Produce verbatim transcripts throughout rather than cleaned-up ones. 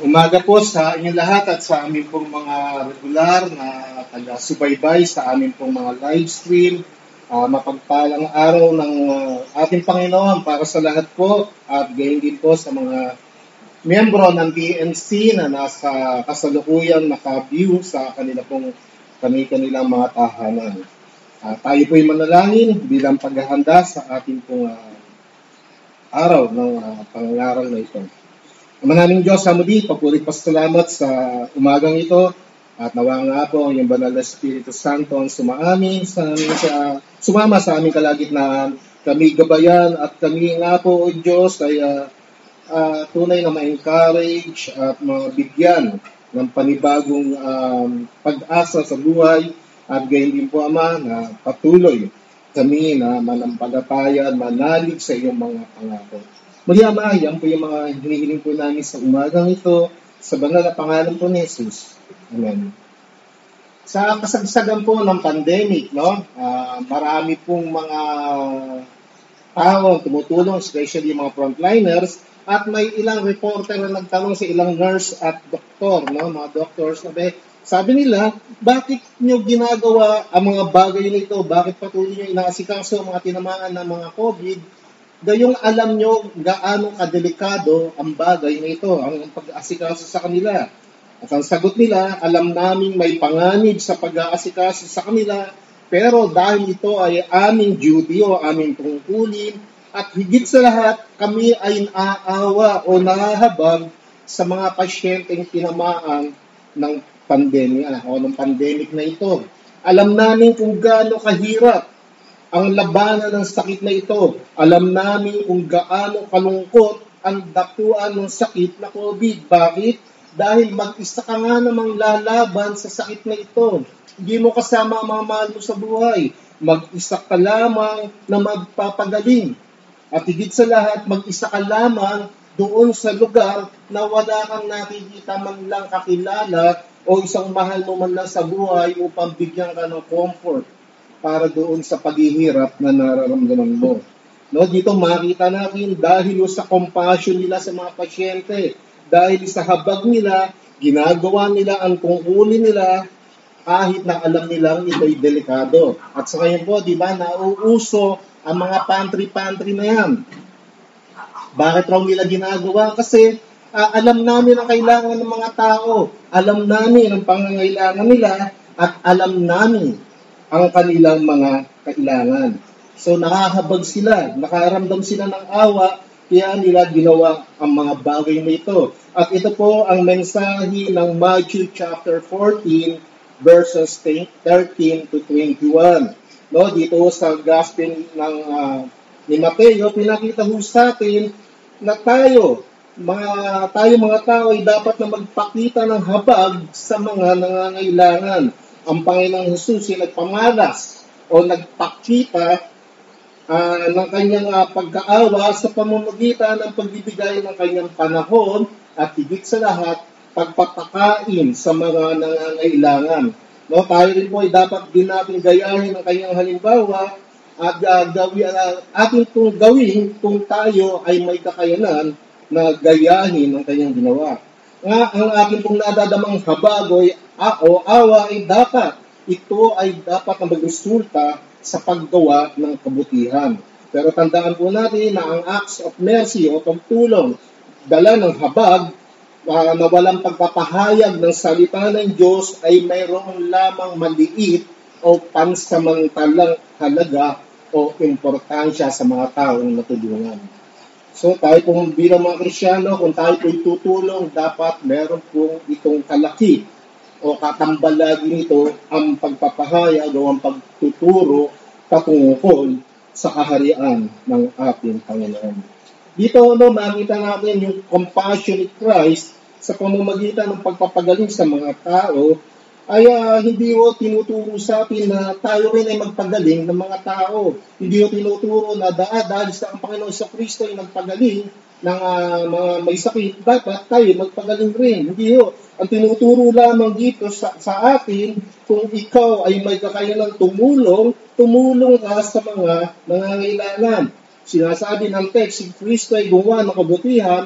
Magandang umaga po sa inyong lahat at sa aming pong mga regular na taga-subaybay sa aming pong mga live stream. Uh, mapagpalang araw ng uh, ating Panginoon para sa lahat po at gayon din po sa mga miyembro ng T N C na nasa kasalukuyang naka-view sa kanila pong kani-kanilang mga tahanan. Uh, tayo po'y manalangin bilang paghahanda sa ating pong uh, araw ng uh, pangaral na ito. Ama naming Diyos, sa muli, papuri pasalamat sa umagang ito at nawa nga po yung banal na Espiritu Santo ang sumaamin sa aming sa sumama sa aming kalagitnaan. Kami gabayan at kami nga po, O Diyos, ay uh, uh, tunay na ma-encourage at mabigyan ng panibagong um, pag-asa sa buhay at gayon din po, Ama, na patuloy kami na manampalataya, manalig sa iyong mga pangako. Muli, Ama, yan po yung mga hinihiling po namin sa umagang ito, sa banal na pangalan po ni Jesus. Amen. Sa kasagsagan po ng pandemic, no, uh, marami pong mga tao tumutulong, especially mga frontliners, at may ilang reporter na nagtanong sa ilang nurse at doktor, no, mga doctors, sabi, sabi nila, bakit nyo ginagawa ang mga bagay nito? Bakit patuloy nyo inaasikaso ang mga tinamaan ng mga COVID? Gayong alam nyo gaano kadelikado ang bagay na ito, ang pag-aasikaso sa kanila. At ang sagot nila, alam namin may panganib sa pag-aasikaso sa kanila, pero dahil ito ay aming duty o aming tungkulin, at higit sa lahat, kami ay naaawa o nahahabag sa mga pasyenteng tinamaan ng pandemya o ng pandemic na ito. Alam namin kung gaano kahirap ang labanan ng sakit na ito. Alam namin kung gaano kalungkot ang dapuan ng sakit na COVID. Bakit? Dahil mag-isa ka nga namang lalaban sa sakit na ito. Hindi mo kasama ang mga mahal mo sa buhay. Mag-isa ka lamang na magpapagaling. At higit sa lahat, mag-isa ka lamang doon sa lugar na wala kang nakikita man lang kakilala o isang mahal mo man lang sa buhay upang bigyan ka ng comfort para doon sa paghihirap na nararamdaman mo. No, dito makita natin dahil sa compassion nila sa mga pasyente, dahil sa habag nila, ginagawa nila ang tungkulin nila kahit na alam nilang ito'y delikado. At sa ngayon po, di ba, nauuso ang mga pantry-pantry na yan. Bakit raw nila ginagawa? Kasi uh, alam namin ang kailangan ng mga tao. Alam namin ang pangangailangan nila at alam namin ang kanilang mga kailangan. So nakahabag sila, nakaramdam sila ng awa, kaya nila ginawa ang mga bagay na ito. At ito po ang mensahe ng Matthew chapter fourteen, verses thirteen to twenty-one. No, dito sa gospel ng uh, ni Mateo, pinakita ho sa atin na tayo, mga, tayo mga tao ay dapat na magpakita ng habag sa mga nangangailangan. Ang Panginoong Hesus ay nagpamalas o nagpakita uh, ng kanyang uh, pagkaawa sa pamamagitan ng pagbibigay ng kanyang panahon at higit sa lahat, pagpapakain sa mga nangangailangan. No, tayo rin po ay dapat din natin gayahin ang kanyang halimbawa at uh, gawin, uh, ating itong gawin kung tayo ay may kakayanan na gayahin ang kanyang ginawa. Nga, ang aking pong nadadamang habag o awa ay dapat, ito ay dapat na magresulta sa paggawa ng kabutihan. Pero tandaan po natin na ang acts of mercy o pagtulong, dala ng habag, uh, na walang pagpapahayag ng salita ng Diyos ay mayroong lamang maliit o pansamantalang halaga o importansya sa mga taong natulungan. So tayo pong bilang mga Kristyano, kung tayo po'y tutulong, dapat meron pong itong kalaki o katambalagi nito ang pagpapahayag o ang pagtuturo patungkol sa kaharian ng ating Panginoon. Dito, no, makita natin yung compassionate Christ sa pamamagitan ng pagpapagaling sa mga tao ay uh, hindi ho tinuturo sa atin na tayo rin ay magpagaling ng mga tao. Hindi ho tinuturo na da- dahil sa ang Panginoon sa Kristo ay magpagaling ng uh, mga may sakit, dapat tayo magpagaling rin. Hindi ho. Ang tinuturo lamang dito sa, sa atin, kung ikaw ay may kakayanang tumulong, tumulong ka sa mga nangangailangan. Sinasabi ng text, si Kristo ay gumawa ng kabutihan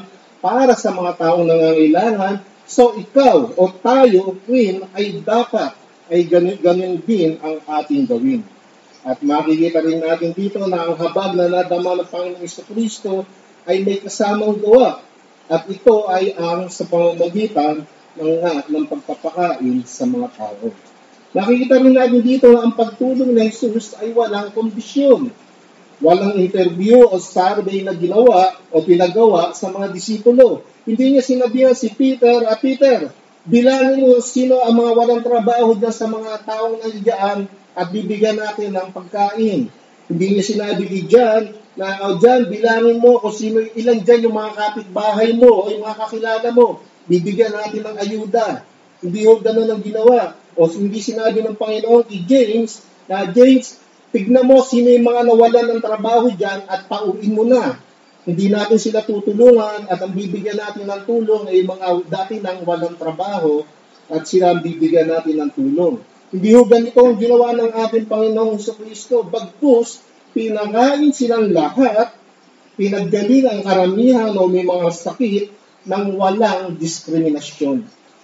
para sa mga taong nangangailangan. So ikaw o tayo, Queen, ay dapat ay ganun, ganun din ang ating gawin. At makikita rin natin dito na ang habag na nadama ng Panginoong Jesucristo ay may kasamang gawa. At ito ay ang sa pamamagitan ng, ng pagpapakain sa mga tao. Nakikita rin natin dito na ang pagtulong ni Jesus ay walang kondisyon. Walang interview o survey na ginawa o pinagawa sa mga disipulo. Hindi niya sinabihan si Peter, ah, Peter, bilangin mo sino ang mga walang trabaho dyan sa mga taong nandiyan at bibigyan natin ng pagkain. Hindi niya sinabi dyan na, o dyan, bilangin mo kung sino, ilan dyan yung mga kapitbahay mo o yung mga kakilala mo. Bibigyan natin ng ayuda. Hindi ho ganun ang ginawa. O hindi sinabi ng Panginoon kay James, na James, tignan mo sino yung mga nawalan ng trabaho dyan at pauwiin mo na. Hindi natin sila tutulungan at ang bibigyan natin ng tulong ay mga dati nang walang trabaho at sila ang bibigyan natin ng tulong. Hindi ho ganito ang ginawa ng ating Panginoong Jesucristo. Bagkus, pinakain silang lahat, pinaggaling ang karamihan o may mga sakit ng walang diskriminasyon.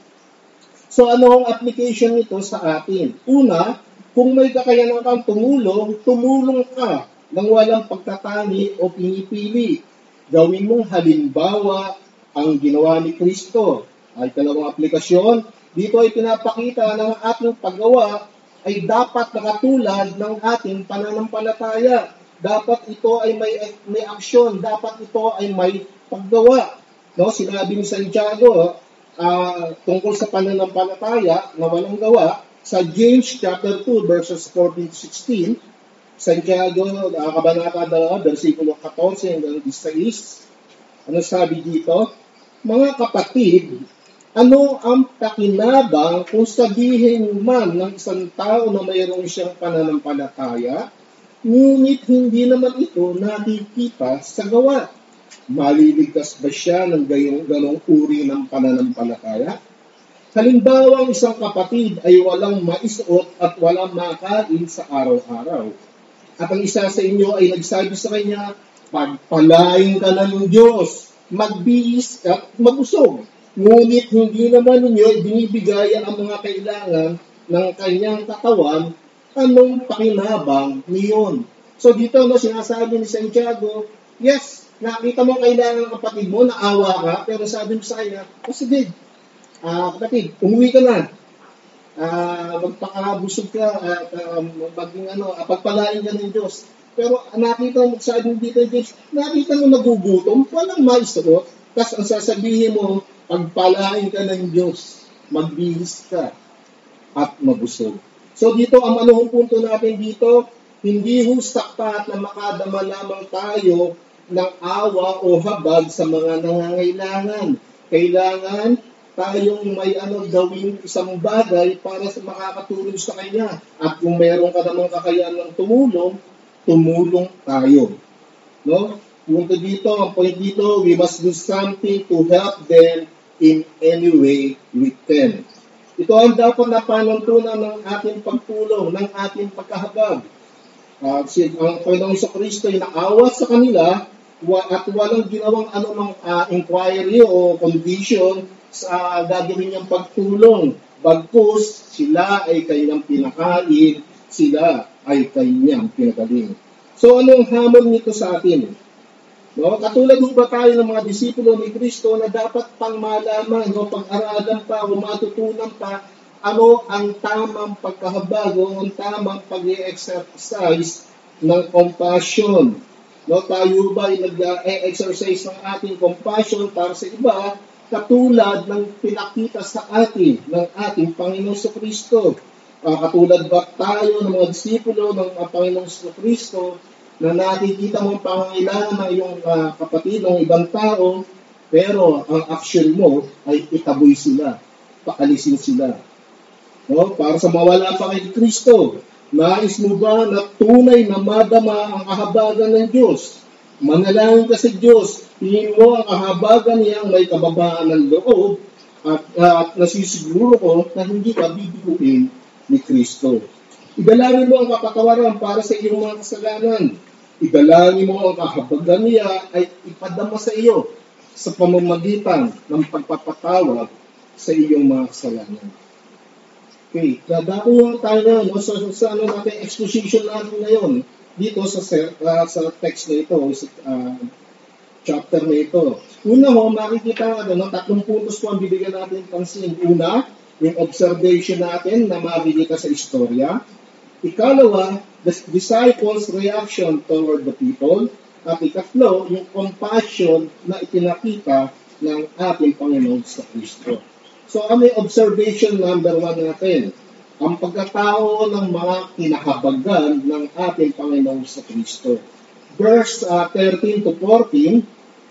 So ano ang application nito sa atin? Una, kung may kakayanan kang tumulong, tumulong ka nang walang pagtatani o pinipili. Gawin mong halimbawa ang ginawa ni Kristo. Ay kalawang aplikasyon, dito ay pinapakita ng ating paggawa ay dapat nakatulad ng ating pananampalataya. Dapat ito ay may, may aksyon, dapat ito ay may paggawa. No, sinabi ni Santiago uh, tungkol sa pananampalataya na walang gawa, sa James chapter two verses fourteen to sixteen, Santiago, uh, kabanata two, versikulo fourteen hanggang sixteen, ano sabi dito? Mga kapatid, ano ang pakinabang kung sabihin man ng isang tao na mayroong siyang pananampalataya, ngunit hindi naman ito nakikita sa gawa? Maliligtas ba siya ng gayong ganong uri ng pananampalataya? Halimbawa, ang isang kapatid ay walang maisuot at walang makain sa araw-araw. At ang isa sa inyo ay nagsabi sa kanya, pagpalain ka na ng Diyos, magbihis at mabusog. Ngunit hindi naman ninyo binibigay ang mga kailangan ng kanyang katawan, anong pakinabang niyon? So dito no, sinasabi ni Santiago, yes, nakita mo kailangan ng kapatid mo, naawa ka, pero sabi mo sa kanya, oh sige, Uh, kapatid, umuwi ka na. Uh, magpakabusog ka at uh, maging ano, uh, pagpalain ka ng Diyos. Pero uh, nakita mo, sabi dito, James, nakita mo nagugutom, walang maisuot. Tapos ang sasabihin mo, pagpalain ka ng Diyos, magbihis ka at mabusog. So dito, ang anong punto natin dito, hindi hustak na makadama lamang tayo ng awa o habag sa mga nangangailangan. Kailangan tayong may ano gawing isang bagay para sa makakatulong sa kanya. At kung mayroon ka namang kakayahan ng tumulong, tumulong tayo. No? Punto dito, ang point dito, we must do something to help them in any way we can. Ito ang dapat na panuntunan ng ating pagtulong, ng ating pagkahabag. Uh, si, ang Panginoong Jesucristo ay naawa sa kanila at walang ginawang anumang uh, inquiry o condition sa gagawin niyang pagtulong. Bagkus, sila ay kanyang pinakain, sila ay kanyang pinagaling. So, anong hamon nito sa atin? No? Katulad mo ba tayo ng mga disipulo ni Kristo na dapat pang malaman o pag-aralan pa o matutunan pa ano ang tamang pagkahabag o ang tamang pag-exercise ng compassion. No? Tayo ba ay nag-exercise ng ating compassion para sa iba katulad ng pinakita sa atin ng ating Panginoong Jesucristo? Uh, katulad ba tayo ng mga disipulo ng uh, Panginoong Jesucristo na nakikita mo ang pangangailangan ng iyong uh, kapatid, ng ibang tao, pero ang action mo ay itaboy sila, paalisin sila. No? Para sa mawala pa kay Kristo, nais mo ba na tunay na madama ang kahabagan ng Diyos? Manalangin ka sa Diyos, tingin mo ang kahabagan niyang may kababaan ng loob at, at nasisiguro ko na hindi ka bibiguin ni Kristo. Idalangin mo ang kapatawaran para sa iyong mga kasalanan. Idalangin mo ang kahabagan niya ay ipadama sa iyo. sa pamamagitan ng pagpapatawad sa iyong mga kasalanan. Okay, dadako tayo na no, sa, sa ano natin, exposition natin ngayon dito sa uh, sa text na ito, sa uh, chapter na ito. Una ho, makikita ano, tatlong puntos po ang bibigyan natin pansin. Una, yung observation natin na makikita sa istorya. Ikalawa, the disciples' reaction toward the people. At ikatlo, yung compassion na ipinakita ng ating Panginoon sa Kristo. So, ang may observation number one natin, ang pagkatao ng mga kinahabagan ng ating Panginoon sa Kristo. Verse uh, thirteen to fourteen,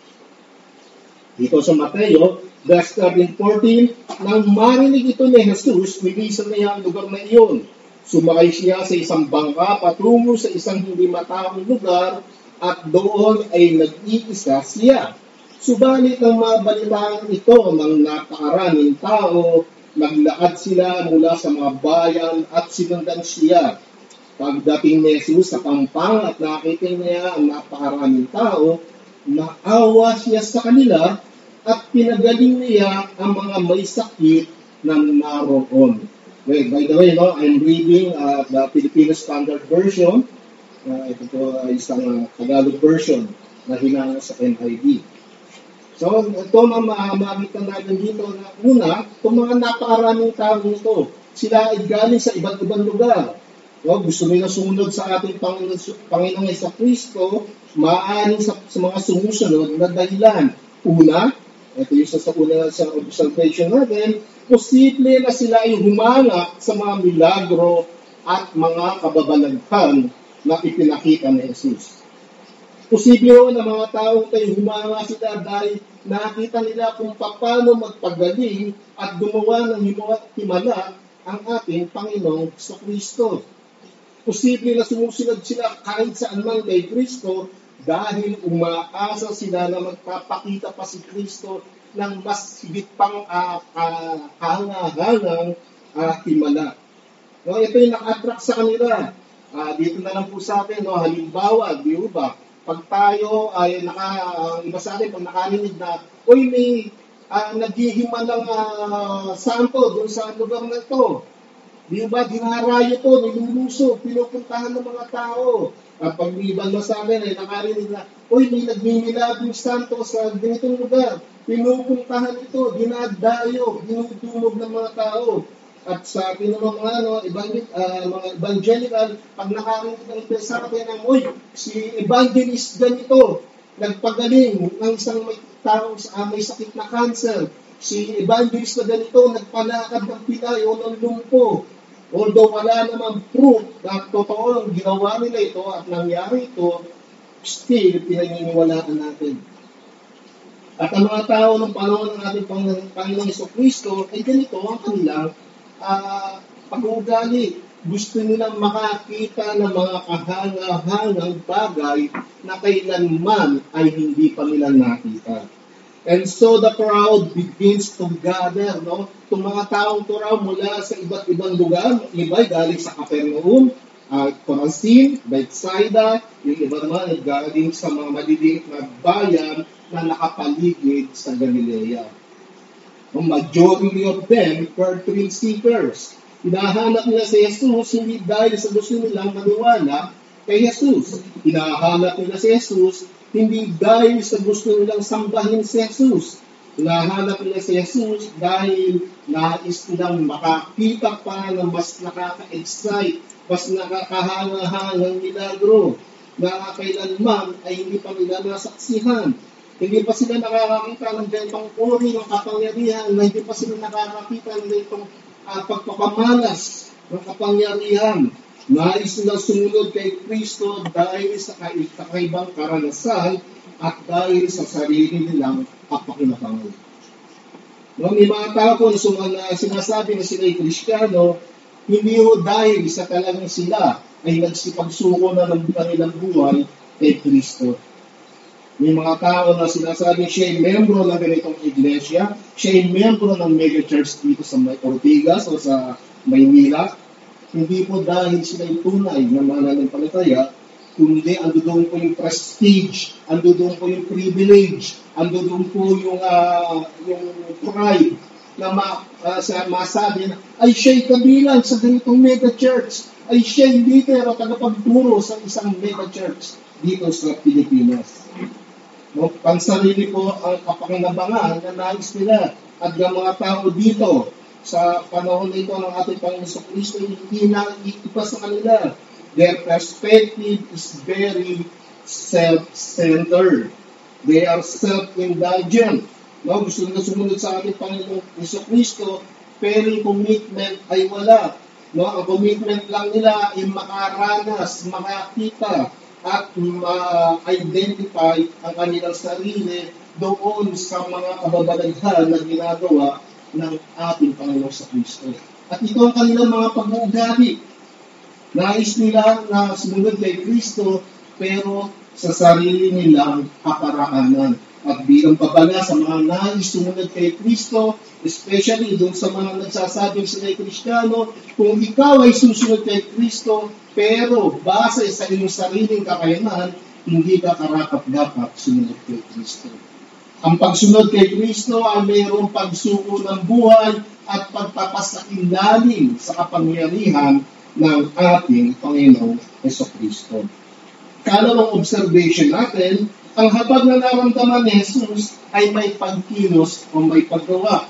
dito sa Mateo, verse thirteen to fourteen, nang marinig ito ni Jesus, nilisan niya ang lugar na iyon. Sumakay siya sa isang bangka patungo sa isang hindi mataong lugar at doon ay nag-iisa siya. Subalit ang mabalitaan ito ng napakaraming tao, naglakad sila mula sa mga bayan at sinundan siya. Pagdating ni Jesus sa pampang at nakita niya ang napakaraming tao, naawa siya sa kanila at pinagaling niya ang mga may sakit na naroon. Well, by the way, no, I'm reading uh, the Filipino Standard Version. Uh, ito po ay isang uh, Tagalog version na hinanga sa N I V. So, ito na makikita natin dito na una, itong mga napakaraming tao nito, sila ay galing sa iba't ibang lugar. No, gusto nila sumunod sa ating Panginoon, Panginoong sa Kristo, maaaring sa, sa mga sumusunod na dahilan. Una, ito yung sa, sa una sa observation natin, posible na sila ay humanga sa mga milagro at mga kababalaghan na ipinakita ni Jesus. Posible ho na mga taong tayo humanga sila dahil nakita nila kung paano magpagaling at gumawa ng himala ang ating Panginoong sa Kristo. Posible na sumusunod sila kahit saan man kay Kristo dahil umaasa sila na magpapakita pa si Kristo ng mas higit pang uh, uh, hanga-hangang uh, himala. No, ito yung naka-attract sa kanila. Uh, dito na lang po sa atin, no, halimbawa, di ba? Pag tayo ay naka, uh, iba sa atin, pag nakarinig na, uy, may uh, naghihimalang uh, santo doon sa lugar na ito. Di ba, dinarayo to, niluluso, pinupuntahan ng mga tao. At pag ibang sa akin ay nakarinig na, uy, may nagmimilagong santo sa ganitong lugar. Pinupuntahan ito, dinadayo, dinudumog ng mga tao. At sa atin ng mga, ano, evangel, uh, mga evangelical, pag nakarinig ng ito sa atin ng, uy, si evangelist ganito, nagpagaling ng isang may tao sa uh, may sakit na cancer. Si evangelist na ganito, nagpalakad ng pilay o ng lumpo. Although wala namang proof na totoo ang ginawa nila ito at nangyari ito, still, pinaniniwalaan natin. At ang mga tao ng panahon ng ating Panginoong Jesucristo ay ganito ang kanilang uh, pag-uugali. Gusto nilang makakita ng mga kahanga-hangang bagay na kailanman ay hindi pa nila nakita. And so the crowd begins to gather, no? Itong mga taong to raw mula sa iba't ibang lugar, iba galing sa Capernaum, uh, Corazin, Bethsaida, yung iba naman ay galing sa mga maliliit na bayan na nakapaligid sa Galilea. The majority of them were thrill seekers. Hinahanap nila si Jesus hindi dahil sa gusto nilang maniwala kay Jesus. Hinahanap nila si Jesus hindi dahil sa gusto nilang sambahin si Jesus. Hinahanap nila si Jesus dahil nais nilang makakita pa ng mas nakaka-excite, mas nakakahanga-hangang milagro na kailanman ay hindi pa nila nasaksihan. Hindi pa sila nakakakita ng ganitong uri ng kapangyarihan, na hindi pa sila nakakakita ng ganitong uh, pagpapamalas ng kapangyarihan. Nais nilang sumunod kay Kristo dahil sa kakaibang karanasan at dahil sa sarili nilang kapakinabangan. No, may mga tao po na sinasabi na sila ay Kristiyano, hindi ho dahil sa talagang sila ay nagsipagsuko na ng kanilang buhay kay Kristo. May mga tao na sinasabi siya ay membro ng ganitong iglesia, siya ay membro ng mega church dito sa Ortigas o sa Maynila. Hindi po dahil sila ay tunay na mananampalataya, kundi ando doon po yung prestige, ando doon po yung privilege, ando doon po yung, uh, yung pride na ma, uh, sa, masabi na, ay siya'y kabilang sa ganitong mega church, ay siya'y leader o tagapagturo sa isang mega church dito sa Pilipinas. No, pansarili po ang kapakinabangan na nais nila at ng mga tao dito sa panahon na ito ng ating Panginoon Kristo, hindi na iipa sa kanila. Their perspective is very self-centered. They are self-indulgent. No, gusto nila sumunod sa ating Panginoon Kristo, pero yung commitment ay wala. No, ang commitment lang nila ay makaranas, makakita, at ma-identify ang kanilang sarili doon sa mga kababalaghan na ginagawa ng ating Panginoon sa Kristo. At ito ang kanilang mga pag-uugali. Nais nila na sumunod kay Kristo, pero sa sarili nilang kaparaanan. At bilang babala sa mga nais sumunod kay Kristo, especially doon sa mga nagsasabing sila ay Kristiyano, kung ikaw ay susunod kay Kristo, pero base sa iyong sariling kakayanan, hindi ka karapat-dapat sumunod kay Kristo. Ang pagsunod kay Kristo ay mayroong pagsuko ng buhay at pagpapasakilalim sa kapangyarihan ng ating Panginoong Jesucristo. Kalawang observation natin, ang habag na naramdaman ni Jesus ay may pagkilos o may paggawa.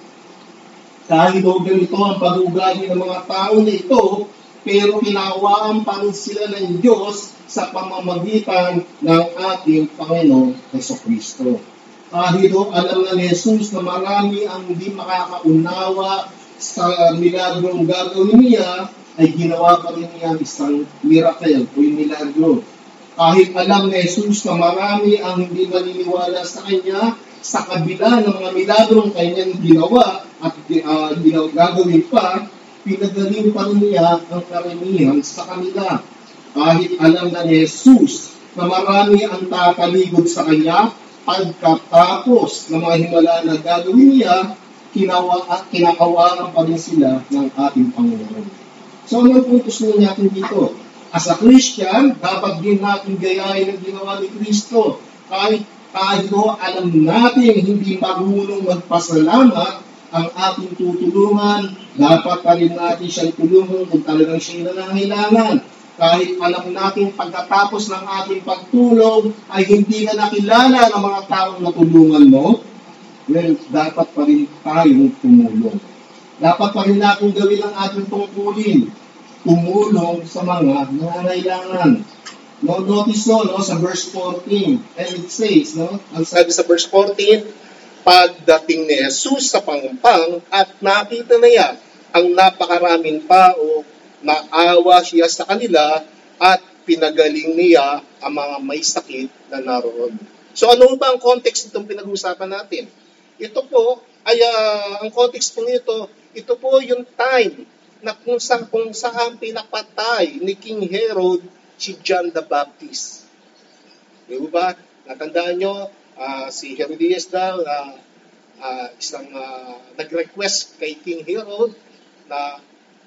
Kahit o ganito ang pag-ugali ng mga tao na ito, pero kinawaan pa rin sila ng Diyos sa pamamagitan ng ating Panginoong Jesucristo. Kahit o alam na ni Jesus na marami ang hindi makakaunawa sa milagrong gagawin niya, ay ginawa pa rin niya isang miracle o yung milagro. Kahit alam ni Jesus na marami ang hindi maniniwala sa Kanya, sa kabila ng mga milagrong Kanyang ginawa at uh, gagawin pa, pinagaling pa rin niya ang karamihan sa kanila. Kahit alam na ni Jesus na marami ang tataligod sa Kanya, pagkatapos ng mga himala na gagawin niya, kinawa at kinakawalan pa rin sila ng ating Panginoon. So, anong puntos nyo natin dito? As a Christian, dapat din natin gayahin ang ginawa ni Kristo. Kahit tayo alam natin hindi marunong magpasalamat ang ating tutulungan, dapat pa rin natin siyang tulungan kung talagang siya nangangailangan. Kahit alam natin pagkatapos ng ating pagtulong ay hindi ka nakilala ng mga taong natulungan mo, well, dapat pa rin tayong tumulong. Dapat pa rin natin gawin ang ating tungkulin, tumulong sa mga nangangailangan. No, notice no, no, sa verse fourteen, and it says, no, ang sabi sa verse fourteen, pagdating ni Jesus sa pangumpang at nakita na niya ang napakaraming tao, naawa siya sa kanila at pinagaling niya ang mga may sakit na naroon. So ano ba ang context itong pinag-uusapan natin? Ito po ay uh, ang context po nito, ito po yung time na kung, sa, kung saan pinapatay ni King Herod si John the Baptist. Di ba? Natandaan nyo, uh, si Herodias daw na uh, uh, isang uh, nag-request kay King Herod na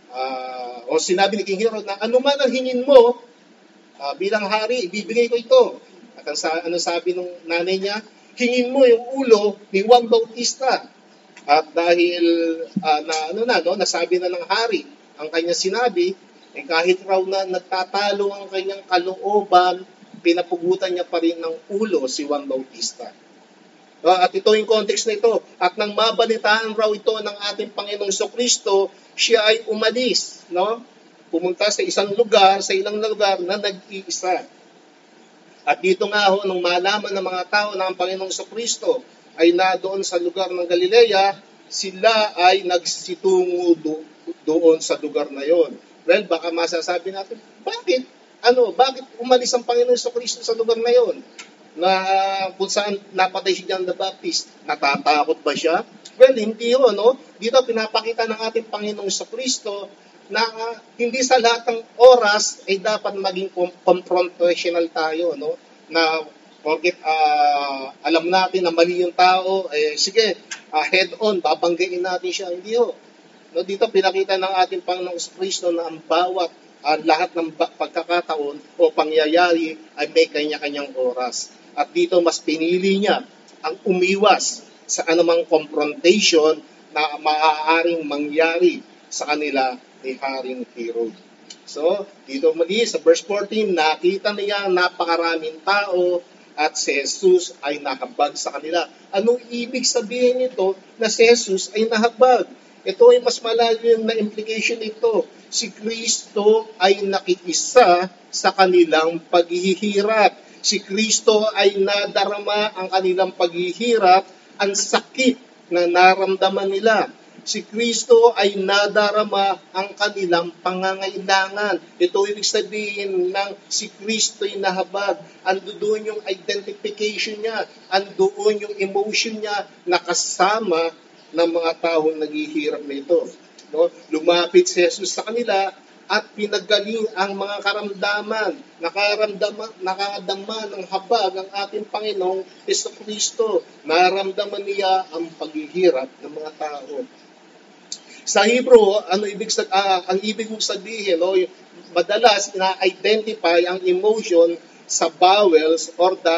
uh, o sinabi ni King Herod na ano man ang hingin mo uh, bilang hari, ibibigay ko ito. At ang sa, ano sabi ng nanay niya, hingin mo yung ulo ni Juan Bautista. At dahil uh, na ano na no, nasabi na ng hari ang kanya sinabi, eh kahit raw na nagtatalo ang kanyang kalooban, pinapugutan niya pa rin ng ulo si Juan Bautista. Uh, at ito yung context na ito. At nang mabalitaan raw ito ng ating Panginoong Jesucristo, siya ay umalis, no? Pumunta sa isang lugar, sa ilang lugar na nag-iisa. At dito nga ho, nung malaman ng mga tao na ang Panginoong Jesucristo ay nadoon sa lugar ng Galilea, sila ay nagsitungo do- doon sa lugar na yon. Well, baka masasabi natin, bakit? Ano, bakit umalis ang Panginoong Jesucristo sa lugar na yon? Na kung saan napatay si John the Baptist, natatakot ba siya? Well, hindi ho, no? Dito pinapakita ng ating Panginoong Jesucristo na uh, hindi sa lahat ng oras ay dapat maging confrontational tayo, no? Na bakit uh, alam natin na mali yung tao, eh sige, uh, head on, babanggain natin siya. Hindi ho. No, dito pinakita ng ating Panginoong Jesucristo na ang bawat Ang lahat ng ba- pagkakataon o pangyayari ay may kanya-kanyang oras. At dito mas pinili niya ang umiwas sa anumang confrontation na maaaring mangyari sa kanila ni Haring Herod. So, dito muli sa verse fourteen, nakita niya ang napakaraming tao at si Jesus ay nahabag sa kanila. Anong ibig sabihin nito na si Jesus ay nahabag? Ito ay mas malalim na implication nito. Si Kristo ay nakiisa sa kanilang paghihirap. Si Kristo ay nadarama ang kanilang paghihirap, ang sakit na naramdaman nila. Si Kristo ay nadarama ang kanilang pangangailangan. Ito ibig sabihin ng si Kristo ay nahabag. Andoon yung identification niya. Andoon yung emotion niya na kasama ng mga taong naghihirap na ito. No? Lumapit si Jesus sa kanila at pinagaling ang mga karamdaman. Nakaramdaman, nakadama ng habag ang ating Panginoong Hesus Kristo. Naramdaman niya ang paghihirap ng mga tao. Sa Hebrew, ano ibig sab- uh, ang ibig kong sabihin, no, madalas na-identify ang emotion sa bowels or the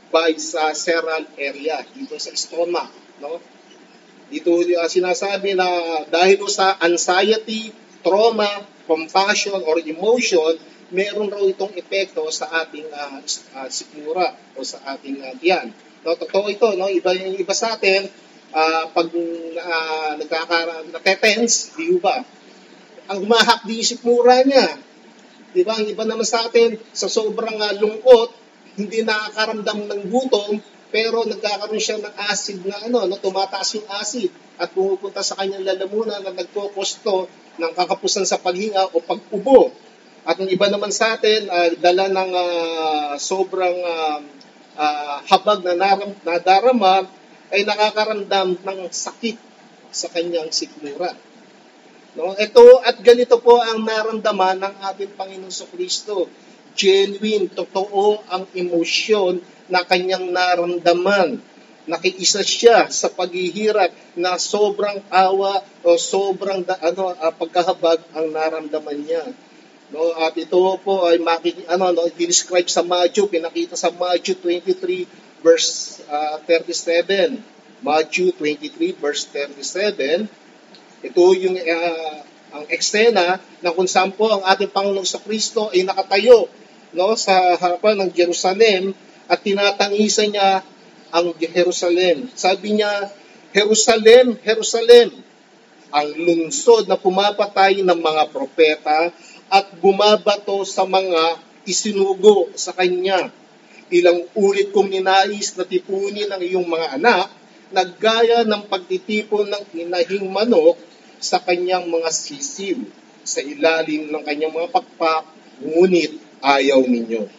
visceral area, dito sa stomach, no? Dito uh, sinasabi na dahil sa anxiety, trauma, compassion, or emotion, meron raw itong epekto sa ating uh, uh, sikmura o sa ating uh, tiyan. No, totoo ito, no? Iba yung iba sa atin, uh, pag uh, nagkakara, natetense, di ba? Ang humahakdi yung sikmura niya. Di ba? Ang iba naman sa atin, sa sobrang uh, lungkot, hindi nakakaramdam ng gutom, pero nagkakaroon siya ng acid na ano, no, tumataas yung acid at pumupunta sa kanyang lalamunan na nagkokosto ng kakapusan sa paghinga o pag-ubo. At yung iba naman sa atin, uh, dala ng uh, sobrang uh, uh, habag na naram, nadarama, ay nakakaramdam ng sakit sa kanyang sikmura. No? Ito at ganito po ang naramdaman ng ating Panginoon Kristo. Genuine, totoo ang emosyon na kanyang naramdaman. Nakiisa siya sa paghihirap na sobrang awa o sobrang ano, uh, pagkahabag ang naramdaman niya. No, at ito po ay makik ano no, describe sa Matthew, pinakita sa Matthew twenty-three verse uh, thirty-seven. Matthew twenty-three verse thirty-seven. Ito yung uh, ang eksena na kung saan po ang ating Panginoong Kristo ay nakatayo, no, sa harapan ng Jerusalem at tinatangisa niya ang Jerusalem. Sabi niya, Jerusalem, Jerusalem, ang lungsod na pumapatay ng mga propeta at bumabato sa mga isinugo sa kanya. Ilang ulit kong ninais na tipunin ang iyong mga anak, naggaya ng pagtitipon ng inahing manok sa kanyang mga sisiw, sa ilalim ng kanyang mga pakpak, ngunit ayaw ninyo.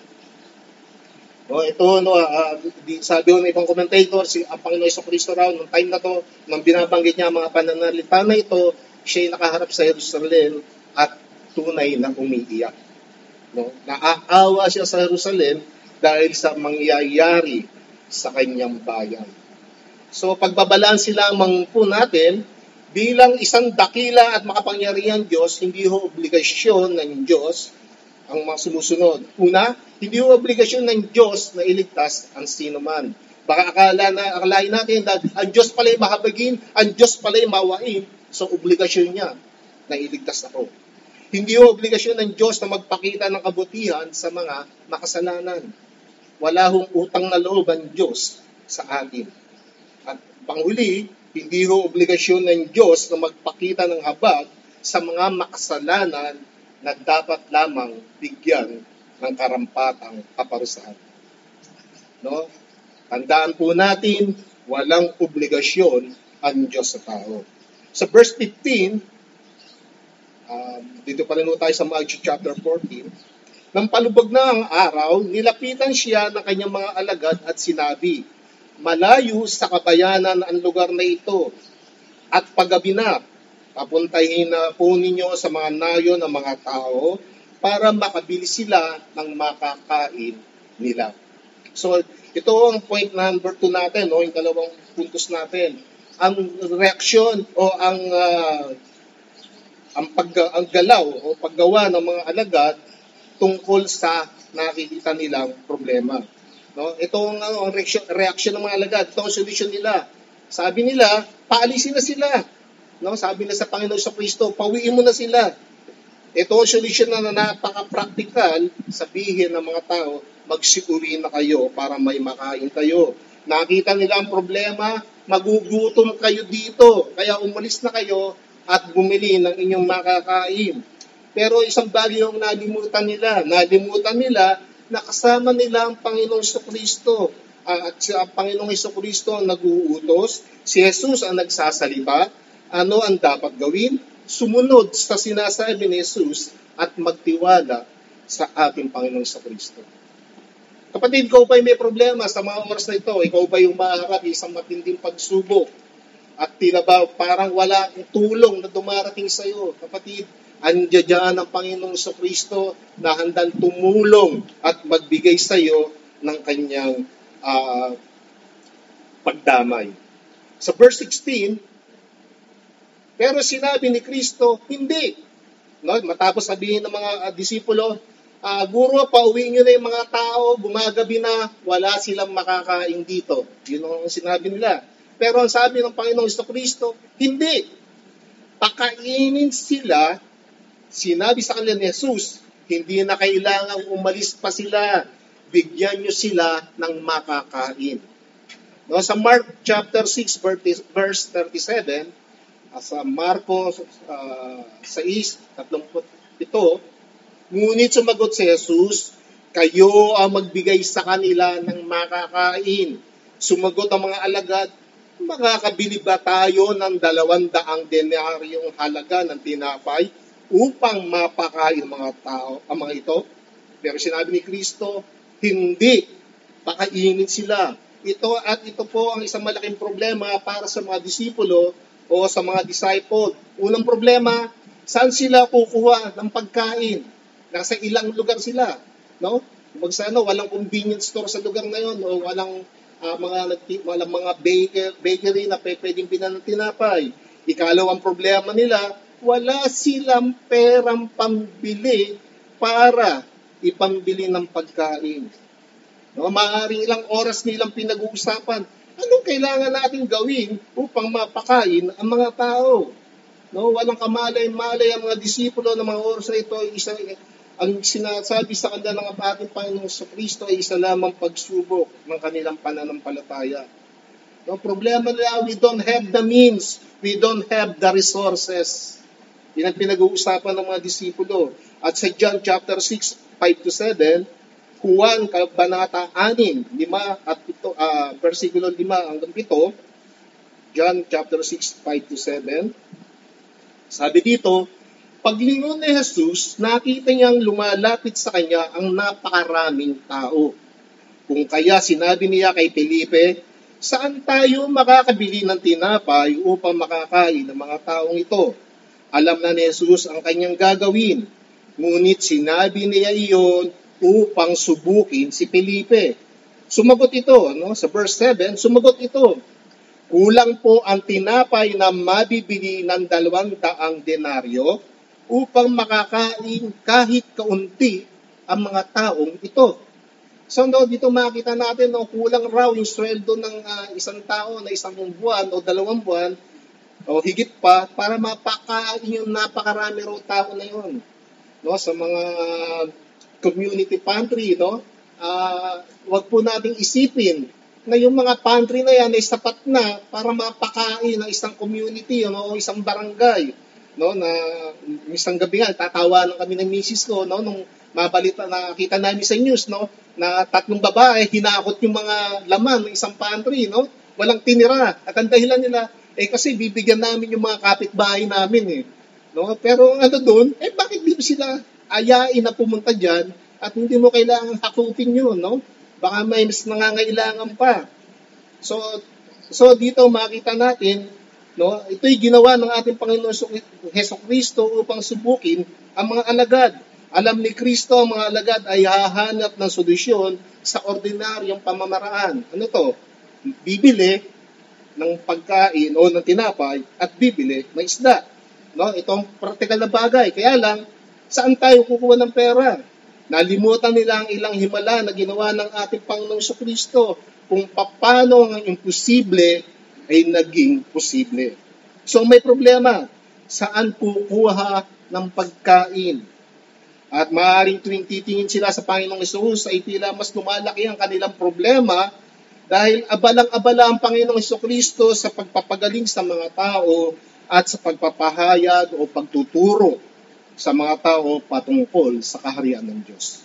No, ito, no, uh, di, sabi ng ibang commentator, si ang Panginoon Jesucristo raw, nung time na to, nung binabanggit niya ang mga pananalita na ito, siya ay nakaharap sa Jerusalem at tunay na umiiyak. No? Naaawa siya sa Jerusalem dahil sa mangyayari sa kanyang bayan. So, pagbabalansi lamang po natin, bilang isang dakila at makapangyarihan Diyos, hindi ho obligasyon ng Diyos ang mga sumusunod. Una, hindi ho obligasyon ng Diyos na iligtas ang sino man. Baka akala na, akalain natin na ang Diyos pala'y mahabagin, ang Diyos pala'y mawain, so obligasyon niya na iligtas ako. Hindi ho obligasyon ng Diyos na magpakita ng kabutihan sa mga makasalanan. Wala hong utang na loob ang Diyos sa atin. At panghuli, hindi ho obligasyon ng Diyos na magpakita ng habag sa mga makasalanan na dapat lamang bigyan ng karampatang kaparusahan. No? Tandaan po natin, walang obligasyon ang Diyos sa tao. Sa verse fifteen, um, dito pa rin tayo sa Matthew chapter fourteen, nang palubog na ang araw, nilapitan siya ng kanyang mga alagad at sinabi, malayo sa kabayanan ang lugar na ito, at paggabi na, papuntahin na po ninyo sa mga nayon ng mga tao para makabili sila ng makakain nila. So, ito ang point number two natin, no? Yung dalawang puntos natin. Ang reaksyon o ang uh, ang, pag, ang galaw o paggawa ng mga alagad tungkol sa nakikita nilang problema. No? Ito ang, ano, ang reaksyon, reaksyon ng mga alagad. Ito ang solusyon nila. Sabi nila, paalisin na sila. No? Sabi na sa Panginoon sa Kristo, pawiin mo na sila. Ito ang solusyon na napaka-practical, sabihin ng mga tao, magsikuri na kayo para may makain kayo. Nakita nila ang problema, magugutom kayo dito. Kaya umalis na kayo at bumili ng inyong makakain. Pero isang bagay yung nalimutan nila. Nalimutan nila na kasama nila ang Panginoong Kristo. At si ang Panginoong Kristo ang nag-uutos. Si Jesus ang nagsasalita. Ano ang dapat gawin? Sumunod sa sinasabi ni Jesus at magtiwala sa ating Panginoong Kristo. Kapatid, ikaw ba'y may problema sa mga oras na ito? Ikaw ba'y umaharap isang matinding pagsubok? At tila ba parang wala ang tulong na dumarating sa iyo? Kapatid, andiyan ang Panginoong Kristo na handang tumulong at magbigay sa iyo ng kanyang uh, pagdamay. Sa verse sixteen, pero sinabi ni Kristo, hindi. No? Matapos sabihin ng mga uh, disipulo, uh, Guro, pauwiin nyo na yung mga tao, gumagabi na, wala silang makakain dito. Yun ang sinabi nila. Pero ang sabi ng Panginoong Kristo, hindi. Pakainin sila, sinabi sa kanila ni Jesus, hindi na kailangang umalis pa sila, bigyan nyo sila ng makakain. No? Sa Mark chapter six, verse thirty-seven, sa Marcos uh, six thirty-seven, ngunit sumagot si Jesus, kayo ang magbigay sa kanila ng makakain. Sumagot ang mga alagad, makakabili ba tayo ng dalawang daang denaryong halaga ng tinapay upang mapakain mga tao, ang mga ito? Pero sinabi ni Kristo, hindi, pakainin sila. Ito at ito po ang isang malaking problema para sa mga disipulo o sa mga disciple. Unang problema, saan sila kukuha ng pagkain? Nasa ilang lugar sila, no? Magsano, walang convenience store sa lugar na yon o walang uh, mga walang mga baker, bakery na pwedeng binan ng tinapay. Ikalawang problema nila, wala silang perang pambili para ipambili ng pagkain. No, maaaring ilang oras nilang pinag-uusapan, anong kailangan natin gawin upang mapakain ang mga tao? No, walang kamalay-malay ang mga disipulo ng mga oras na ito. Isa, ang sinasabi sa kanila ng ating Panginoong Kristo ay isa lamang pagsubok ng kanilang pananampalataya. No, problema nila, we don't have the means, we don't have the resources. Yan ang pinag-uusapan ng mga disipulo. At sa John chapter six, five to seven, Juan kabanata six, lima at ito, uh, versikulo lima hanggang pito, John chapter six, five to seven. Sabi dito, paglingon ni Jesus, nakita niyang lumalapit sa kanya ang napakaraming tao. Kung kaya sinabi niya kay Felipe, saan tayo makakabili ng tinapay upang makakain ng mga taong ito? Alam na ni Jesus ang kanyang gagawin, ngunit sinabi niya iyon upang subukin si Felipe. Sumagot ito, no? Sa verse seven, sumagot ito, kulang po ang tinapay na mabibili ng dalawang daang denaryo upang makakain kahit kaunti ang mga taong ito. So no, dito makita natin, no, kulang raw yung sweldo ng uh, isang tao na isang buwan o dalawang buwan o higit pa para mapakain yung napakarami raw tao na yun. No, sa mga community pantry, no? Uh, wag po nating isipin na yung mga pantry na yan ay sapat na para mapakain ng isang community, no, o isang barangay, no, na isang gabi nga tatawanan kami ng misis ko, no, nung mabalita nakita namin sa news, no, na tatlong babae hinakot yung mga laman ng isang pantry, no, walang tinira. At ang dahilan nila eh kasi bibigyan namin yung mga kapitbahay namin, eh, no. Pero ano doon, eh bakit di sila ayain na pumunta diyan at hindi mo kailangang hakutin yun, no? Baka may mas nangangailangan pa. So, so dito makita natin, no, ito'y ginawa ng ating Panginoon Jesucristo upang subukin ang mga alagad. Alam ni Kristo ang mga alagad ay hahanap ng solusyon sa ordinaryong pamamaraan. Ano to? Bibili ng pagkain o ng tinapay at bibili ng isda. No? Itong practical na bagay. Kaya lang, saan tayo kukuha ng pera? Nalimutan nila ang ilang himala na ginawa ng ating Panginoong Kristo kung paano ang imposible ay naging posible. So may problema, saan kukuha ng pagkain? At maaaring tuwing titingin sila sa Panginoong Hesus ay tila mas lumalaki ang kanilang problema dahil abalang-abala ang Panginoong Kristo sa pagpapagaling sa mga tao at sa pagpapahayag o pagtuturo sa mga tao patungkol sa kaharian ng Diyos.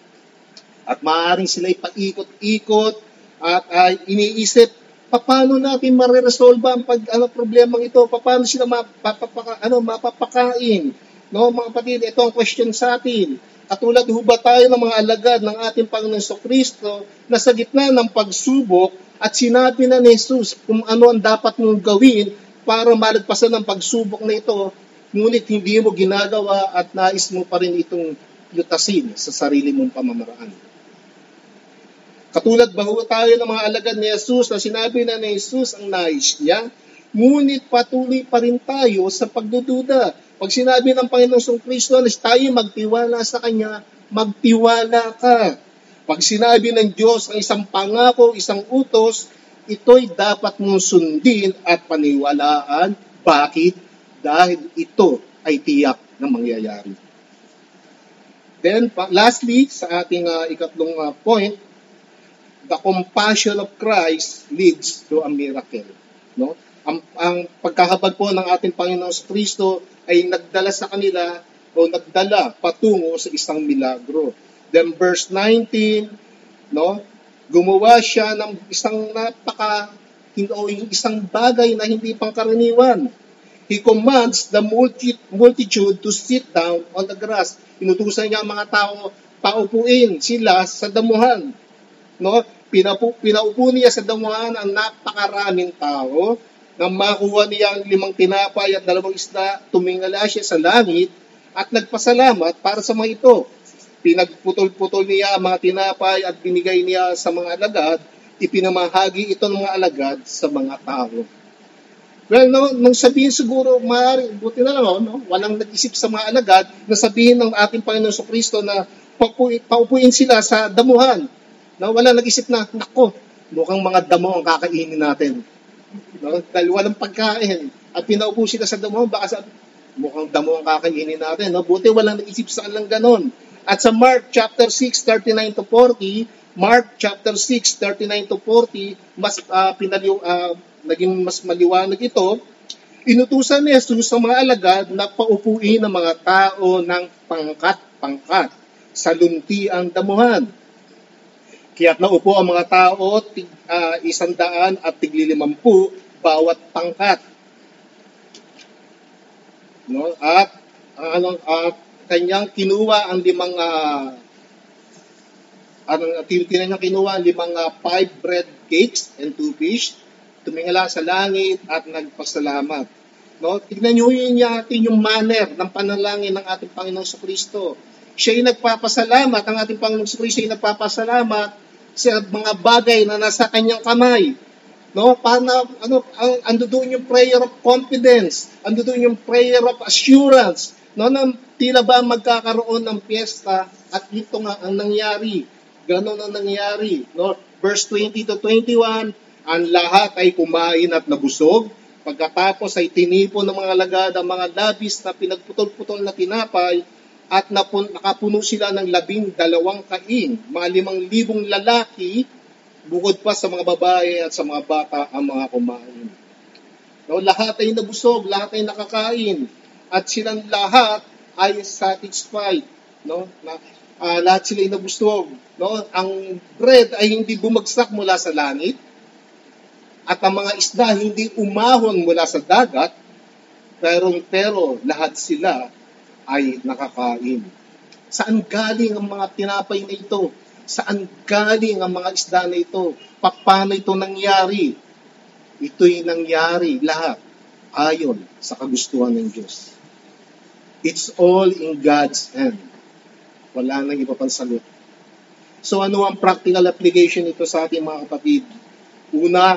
At maaaring sila'y paikot-ikot at ay iniisip, paano natin mareresolba ang pag, ano, problemang ito? Paano sila mapapaka, ano, mapapakain? No, mga kapatid, ito ang question sa atin. Katulad ho ba tayo ng mga alagad ng ating Panginoong Kristo na sa gitna ng pagsubok at sinabi na ni Jesus kung ano ang dapat mong gawin para malagpasan ng pagsubok na ito, ngunit hindi mo ginagawa at nais mo pa rin itong lutasin sa sarili mong pamamaraan. Katulad ba ho tayo ng mga alagad ni Jesus na sinabi na ni Jesus ang nais niya, ngunit patuloy pa rin tayo sa pagdududa. Pag sinabi ng Panginoong Kristo na tayo magtiwala sa Kanya, magtiwala ka. Pag sinabi ng Diyos ang isang pangako, isang utos, ito'y dapat mong sundin at paniwalaan. Bakit? Dahil ito ay tiyak na mangyayari. Then, lastly, sa ating uh, ikatlong uh, point, the compassion of Christ leads to a miracle. No? Ang, ang pagkahabag po ng ating Panginoong Kristo ay nagdala sa kanila o nagdala patungo sa isang milagro. Then verse nineteen, no, gumawa siya ng isang napaka o isang bagay na hindi pangkaraniwan. He commands the multi, multitude to sit down on the grass. Inutusan niya ang mga tao paupuin sila sa damuhan. No, pinapu, pinaupo niya sa damuhan ang napakaraming tao. Nang makuha niya ang limang tinapay at dalawang isda, tumingala siya sa langit at nagpasalamat para sa mga ito. Pinagputol-putol niya ang mga tinapay at binigay niya sa mga alagad, ipinamahagi ito ng mga alagad sa mga tao. Well, no, nung sabihin siguro, maaari, buti na lang, no, walang nag-isip sa mga alagad na sabihin ng ating Panginoong Kristo na paupuin, paupuin sila sa damuhan. No, wala nag-isip na, nako, mukhang mga damo ang kakainin natin. No, dahil walang pagkain at pinaupo sila sa damo, baka sa mukhang damo ang kakainin natin. No? Buti walang nag-isip sa kanilang ganon. At sa Mark chapter six, thirty-nine to forty, Mark chapter six, thirty-nine to forty, mas uh, pinaliw, uh, naging mas maliwanag ito. Inutusan ni Jesus sa mga alagad na paupuin ng mga tao ng pangkat-pangkat sa luntiang damuhan. Kaya't naupo ang mga tao, tig, uh, isandaan at tiglilimampu bawat pangkat. No? At uh, ano, at kanyang kinuha ang limang uh, anong tinitinan niya kinuha ang limang uh, five bread cakes and two fish, tumingala sa langit at nagpasalamat. No? Tignan niyo yun natin yung manner ng panalangin ng ating Panginoong Kristo. Siya ay nagpapasalamat, ang ating Panginoong Kristo ay nagpapasalamat sa mga bagay na nasa kanyang kamay. No, para ano, ang ando doon yung prayer of confidence, ando doon yung prayer of assurance. No, na tila ba magkakaroon ng piyesta at ito nga ang nangyari. Ganon ang nangyari, no? Verse twenty to twenty-one, ang lahat ay kumain at nabusog. Pagkatapos ay tinipon ng mga alagad ang mga labis na pinagputol-putol na tinapay at napun, nakapuno sila ng labing dalawang kain, mga limang libong lalaki, bukod pa sa mga babae at sa mga bata ang mga kumain. No, lahat ay nabusog, lahat ay nakakain, at silang lahat ay satisfied. No? Na, uh, lahat sila ay nabusog. No? Ang bread ay hindi bumagsak mula sa langit, at ang mga isda hindi umahon mula sa dagat, pero, pero lahat sila ay nakakain. Saan galing ang mga tinapay na ito? Saan galing ang mga isda na ito? Paano ito nangyari? Ito'y nangyari lahat ayon sa kagustuhan ng Diyos. It's all in God's hand. Wala nang iba pang sagot. So ano ang practical application nito sa ating mga kapatid? Una,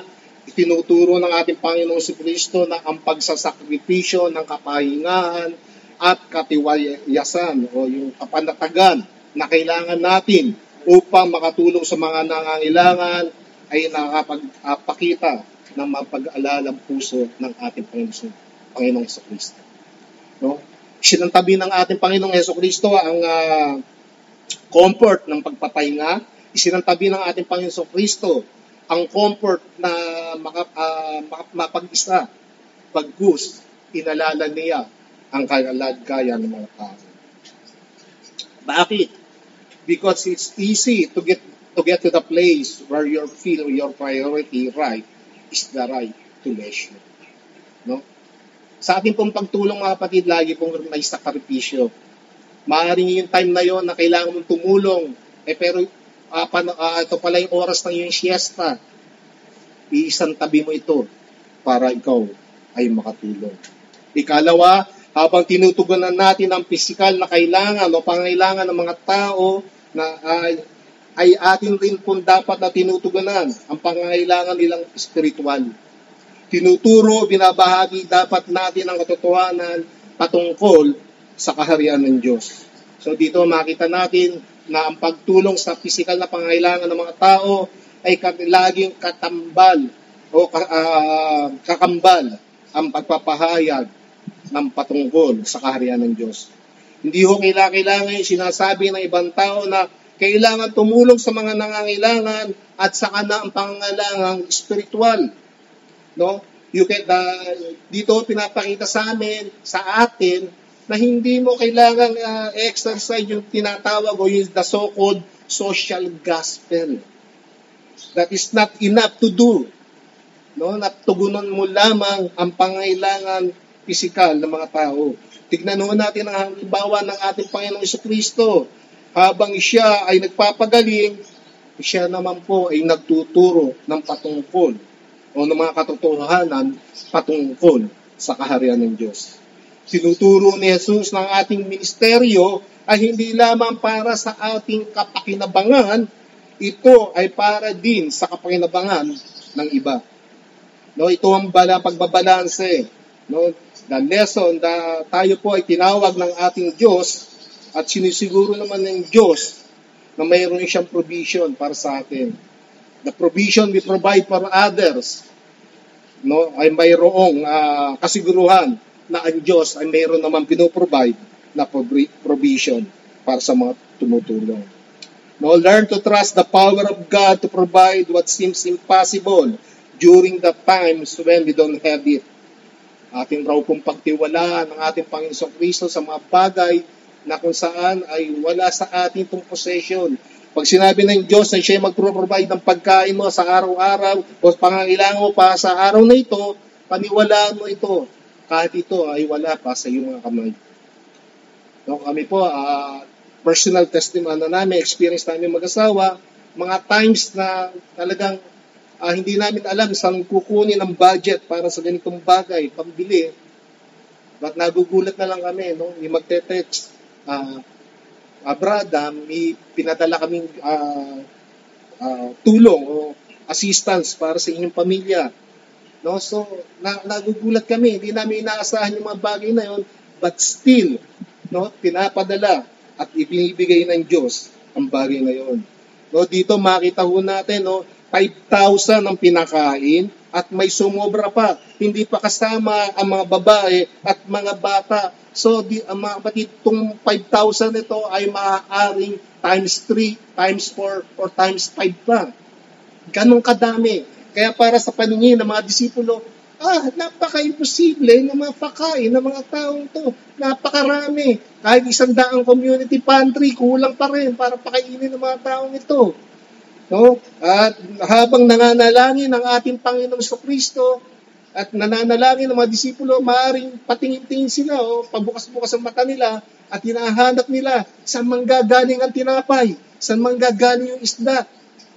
Itinuturo ng ating Panginoong Kristo na ang pagsasakripisyo ng kapahingahan at katiwayasan o yung kapanatagan na kailangan natin upang makatulong sa mga nangangailangan ay nakapagpakita ng mapag-alalang puso ng ating Panginoong, Panginoong Kristo. No? Sinantabi ng ating Panginoong Kristo ang uh, comfort ng pagpapahinga. Isinantabi ng ating Panginoong Kristo ang comfort na maka, uh, mapag-isa, pagkus, inalala niya ang kalagayan ng mga tao. Bakit? Because it's easy to get to get to the place where you feel your priority right is the right to leisure. No? Sa ating pong pagtulong mga kapatid, lagi pong may sakripisyo. Maaaring yung time na yon na kailangan mong tumulong, eh pero uh, pan, uh, ito pala yung oras ng iyong siesta. Iisang tabi mo ito para ikaw ay makatulong. Ikalawa, habang tinutugunan natin ang pisikal na kailangan o pangailangan ng mga tao na ay, ay atin rin kung dapat na tinutugunan ang pangailangan nilang spiritual. Tinuturo, binabahagi dapat natin ang katotohanan patungkol sa kaharian ng Diyos. So dito makita natin na ang pagtulong sa pisikal na pangailangan ng mga tao ay laging katambal o uh, kakambal ang pagpapahayag ng patungkol sa kaharian ng Diyos. Hindi ho kailangan yung sinasabi ng ibang tao na kailangan tumulong sa mga nangangailangan at saka na ang pangangailangang spiritual. No? You can, uh, dito pinapakita sa amin, sa atin, na hindi mo kailangan uh, exercise yung tinatawag o yung the so-called social gospel. That is not enough to do. No? Natugunan mo lamang ang pangailangan pisikal ng mga tao. Tignan ho natin ang halimbawa ng ating Panginoong Kristo. Habang siya ay nagpapagaling, siya naman po ay nagtuturo ng patungkol o ng mga katotohanan patungkol sa kaharian ng Diyos. Tinuturo ni Jesus ng ating ministeryo ay hindi lamang para sa ating kapakinabangan, ito ay para din sa kapakinabangan ng iba. No, ito ang bala, pagbabalanse. No, the lesson na tayo po ay tinawag ng ating Diyos at sinisiguro naman ng Diyos na mayroon siyang provision para sa atin. The provision we provide for others, no, ay mayroong uh, kasiguruhan na ang Diyos ay mayroon naman pinoprovide na provision para sa mga tumutulong. No, learn to trust the power of God to provide what seems impossible during the times when we don't have it. Ating raw pong pagtiwalaan ng ating Panginoong Kristo sa mga bagay na kung saan ay wala sa ating itong possession. Pag sinabi ng Diyos na siya magpro-provide ng pagkain mo sa araw-araw o pangangailangan mo pa sa araw na ito, paniwalaan mo ito. Kahit ito ay wala pa sa iyong mga kamay. No, kami po, uh, personal testimony na namin, experience namin mag-asawa, mga times na talagang uh, hindi namin alam saan kukunin ang budget para sa ganitong bagay, pambili. But nagugulat na lang kami, no? Yung magte-text, uh, uh, brada, may pinadala kaming uh, uh, tulong o assistance para sa inyong pamilya. No? So, na, nagugulat kami, hindi namin inaasahan yung mga bagay na yun, but still, no, pinapadala at ibinibigay ng Diyos ang bagay na yun. No, dito makita ho natin, no, five thousand ang pinakain at may sumobra pa. Hindi pa kasama ang mga babae at mga bata. So, di, ang mga kapatid, itong five thousand ito ay maaaring times three, times four, or times five pa. Ganong kadami. Kaya para sa paningin ng mga disipulo, ah, napaka-imposible na mapakain ng mga taong to. Napakarami. Kahit isang daang community pantry, kulang pa rin para pakainin ng mga taong ito. No? At habang nananalangin ang ating Panginoong Kristo at nananalangin ng mga disipulo, maaaring patingin-tingin sila, oh, pabukas-bukas ang mata nila at hinahanap nila saan manggagaling ang tinapay, saan manggagaling yung isda.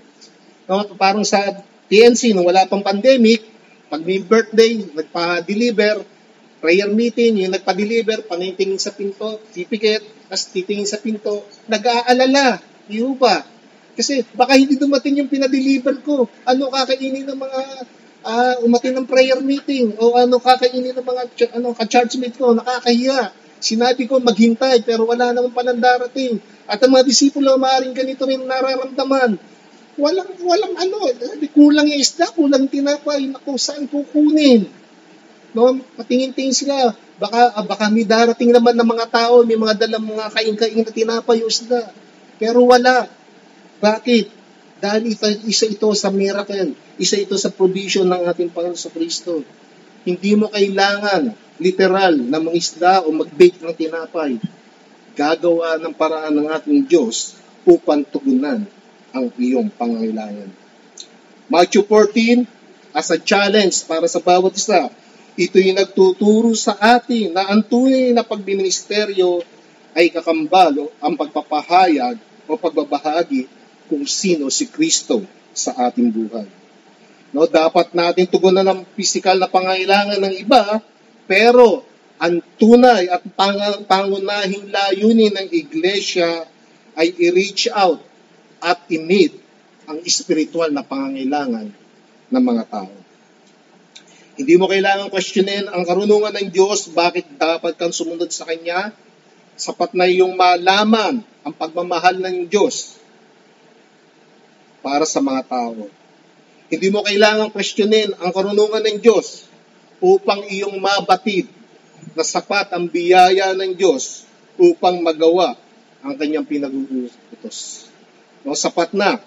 No? Parang sa T N C, nung wala pang pandemic, pag may birthday, nagpa-deliver, prayer meeting, yung nagpa-deliver, panitingin sa pinto, pipikit, tapos titingin sa pinto, nag-aalala, iyo ba? Kasi baka hindi dumating yung pinadeliver ko. Ano kakainin ng mga ah, umatin ng prayer meeting o ano kakainin ng mga ch- ano ka-churchmate ko, nakakahiya. Sinabi ko maghintay pero wala naman palang darating. At ang mga disipulo maaaring ganito rin nararamdaman. Walang walang ano, kulang yung isda, kulang tinapay, naku saan kukunin? No, patingin-tingin sila. Baka ah, baka may darating naman ng mga tao, may mga dalang mga kain-kain na tinapay o isda. Pero wala. Bakit? Dahil ito, isa ito sa miracle, isa ito sa provision ng ating Panginoon sa Kristo. Hindi mo kailangan literal na mga isda o mag-bake ng tinapay. Gagawa ng paraan ng ating Diyos upang tugunan ang iyong pangangailangan. Matthew fourteen, as a challenge para sa bawat isa, ito'y nagtuturo sa atin na ang tunay na pagbiministeryo ay kakambal ang pagpapahayag o pagbabahagi kung sino si Kristo sa ating buhay. No, dapat natin tugunan ng pisikal na pangangailangan ng iba, pero ang tunay at pang- pangunahing layunin ng iglesia ay i-reach out at i-meet ang espiritual na pangangailangan ng mga tao. Hindi mo kailangan questionin ang karunungan ng Diyos, bakit dapat kang sumunod sa Kanya. Sapat na iyong malaman ang pagmamahal ng Diyos para sa mga tao. Hindi mo kailangang questionin ang karunungan ng Diyos upang iyong mabatid na sapat ang biyaya ng Diyos upang magawa ang kanyang pinag-uutos. No, sapat na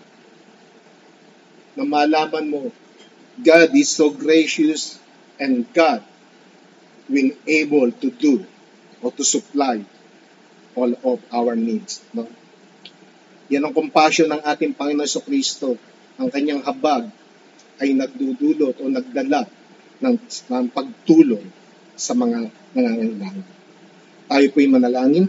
na malaman mo, God is so gracious and God will able to do or to supply all of our needs. No? Yan ang compassion ng ating Panginoon sa Kristo. Ang kanyang habag ay nagdudulot o nagdala ng, ng pagtulong sa mga nangangailangan. Tayo po'y manalangin.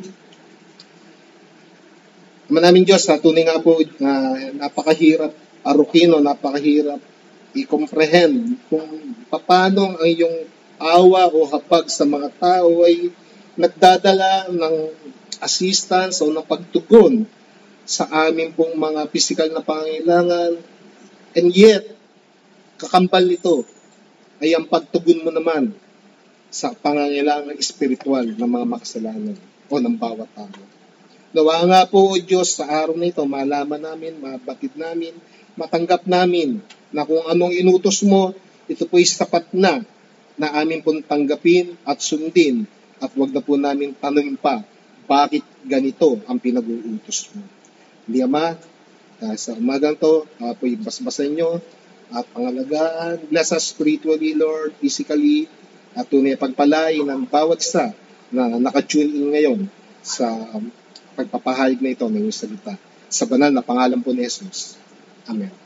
Ama namin Diyos, na tunay nga po uh, napakahirap arukin o napakahirap i-comprehend kung paano ang iyong awa o habag sa mga tao ay nagdadala ng assistance o ng pagtugon sa amin pong mga physical na pangangailangan, and yet, kakambal nito ay ang pagtugon mo naman sa pangangailangan espiritual ng mga makasalanan o ng bawat tao. Nawa nga po, O Diyos, sa araw na ito, malaman namin, mabatid namin, matanggap namin na kung anong inutos mo, ito po'y sapat na na amin pong tanggapin at sundin, at wag na po namin tanungin pa, bakit ganito ang pinag-uutos mo. Hindi Ama, uh, sa umagang to, uh, po'y basbasan nyo at pangalagaan. Bless us spiritually, Lord, physically, at tunay pagpalain ng bawat isa na nakatune in ngayon sa um, pagpapahayag na ito ng iyong salita. Sa banal na pangalan po ni Jesus. Amen.